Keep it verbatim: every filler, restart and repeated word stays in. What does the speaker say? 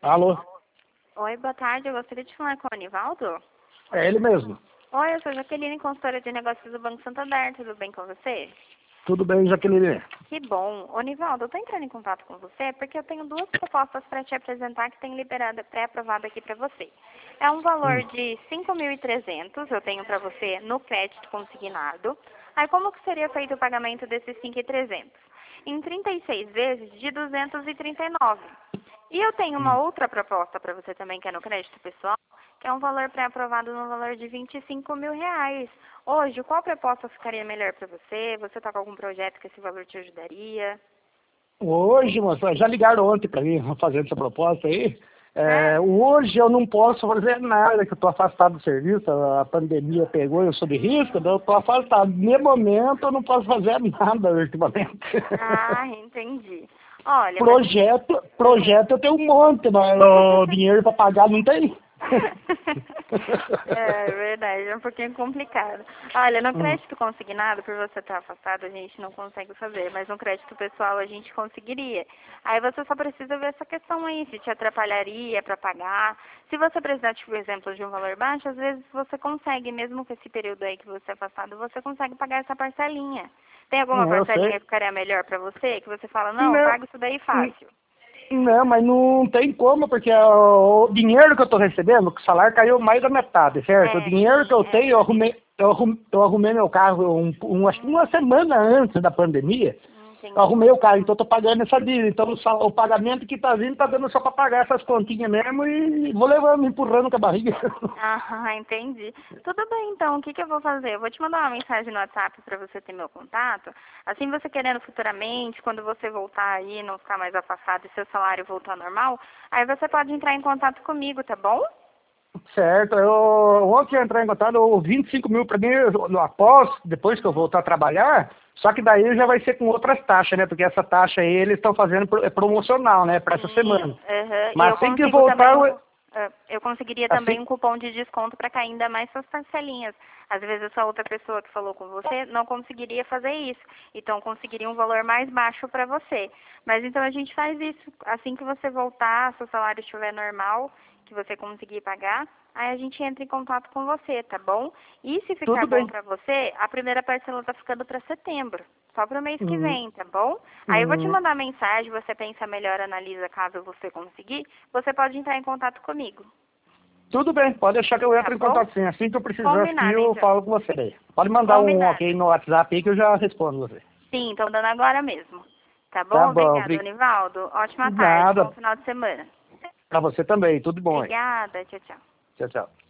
Alô? Oi, boa tarde. Eu gostaria de falar com o Anivaldo. É ele mesmo. Oi, eu sou Jaqueline, consultora de negócios do Banco Santander. Tudo bem com você? Tudo bem, Jaqueline? Que bom. Ô, Anivaldo, eu tô entrando em contato com você porque eu tenho duas propostas para te apresentar que tem liberada, pré-aprovada aqui para você. É um valor Hum. de cinco mil e trezentos, eu tenho para você no crédito consignado. Aí como que seria feito o pagamento desses cinco mil e trezentos? Em trinta e seis vezes de duzentos e trinta e nove. E eu tenho uma Hum. outra proposta para você também, que é no crédito pessoal, que é um valor pré-aprovado no valor de vinte e cinco mil reais. Hoje, qual proposta ficaria melhor para você? Você está com algum projeto que esse valor te ajudaria? Hoje, moça, já ligaram ontem para mim, fazendo essa proposta aí. É, Sério? hoje eu não posso fazer nada, que eu estou afastado do serviço, a pandemia pegou, eu sou de risco, então eu estou afastado. No momento eu não posso fazer nada ultimamente. Ah, entendi. Olha, mas... Projeto, projeto eu tenho um monte, mas o dinheiro para pagar não tem. É verdade, é um pouquinho complicado. Olha, no Hum. crédito consignado, por você estar afastado, a gente não consegue fazer, mas no crédito pessoal a gente conseguiria. Aí você só precisa ver essa questão aí, se te atrapalharia para pagar. Se você precisar, tipo, exemplo de um valor baixo, às vezes você consegue, mesmo com esse período aí que você é afastado, você consegue pagar essa parcelinha. Tem alguma Hum, eu parcelinha sei. que ficaria melhor para você? Que você fala, não, Não, paga isso daí fácil. não, mas não tem como, porque o dinheiro que eu estou recebendo, que o salário caiu mais da metade, certo? O É, dinheiro que sim, eu é tenho, eu verdade. arrumei, eu arrumei, eu arrumei meu carro um, um, acho que uma semana antes da pandemia. Eu Entendi. arrumei o carro, então eu estou pagando essa dívida. Então o, sal- o pagamento que está vindo está dando só para pagar essas continhas mesmo e vou levando, empurrando com a barriga. Ah, entendi. Tudo bem, então. O que, que eu vou fazer? Eu vou te mandar uma mensagem no WhatsApp para você ter meu contato. Assim, você querendo futuramente, quando você voltar aí, não ficar mais afastado e seu salário voltar ao normal, aí você pode entrar em contato comigo, tá bom? Certo, eu ontem eu entrei em contato, eu vinte e cinco mil para mim, eu- após, depois que eu Uhum. voltar a trabalhar, só que daí já vai ser com outras taxas, né? Porque essa taxa aí eles estão fazendo pro- é promocional, né? Para essa Sim, semana. aham. E Mas eu assim que consigo voltar, também um, eu- cu- ah, eu conseguiria também assim, um cupom de desconto para cair ainda mais suas parcelinhas. Às vezes essa outra pessoa que falou com você não conseguiria fazer isso. Então conseguiria um valor mais baixo para você. Mas então a gente faz isso. Assim que você voltar, seu salário estiver normal, que você conseguir pagar, aí a gente entra em contato com você, tá bom? E se ficar tudo bom bem. para você, a primeira parcela tá ficando para setembro. Só para o mês que Hum, vem, tá bom? Aí eu vou te hum, mandar mensagem, você pensa melhor, analisa caso você conseguir, você pode entrar em contato comigo, tudo bem, pode deixar que eu tá entro em bom? contato sim. Assim que eu precisar aqui, Combinado, eu então. falo com você daí. Pode mandar um Combinado. ok no WhatsApp aí que eu já respondo você. Sim, tô dando agora mesmo. Tá Tá bom? bom, Obrigada, bri- Anivaldo. Ótima tarde, bom nada. final de semana. Para você também, tudo de bom aí. Obrigada, tchau, tchau. Tchau, tchau.